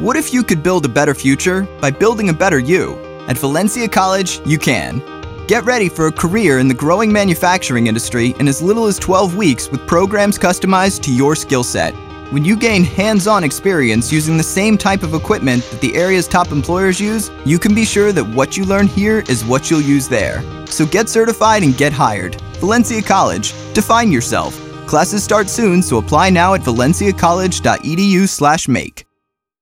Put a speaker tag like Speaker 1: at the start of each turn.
Speaker 1: What if you could build a better future by building a better you? At Valencia College, you can. Get ready for a career in the growing manufacturing industry in as little as 12 weeks with programs customized to your skill set. When you gain hands-on experience using the same type of equipment that the area's top employers use, you can be sure that what you learn here is what you'll use there. So get certified and get hired. Valencia College. Define yourself. Classes start soon, so apply now at valenciacollege.edu/make.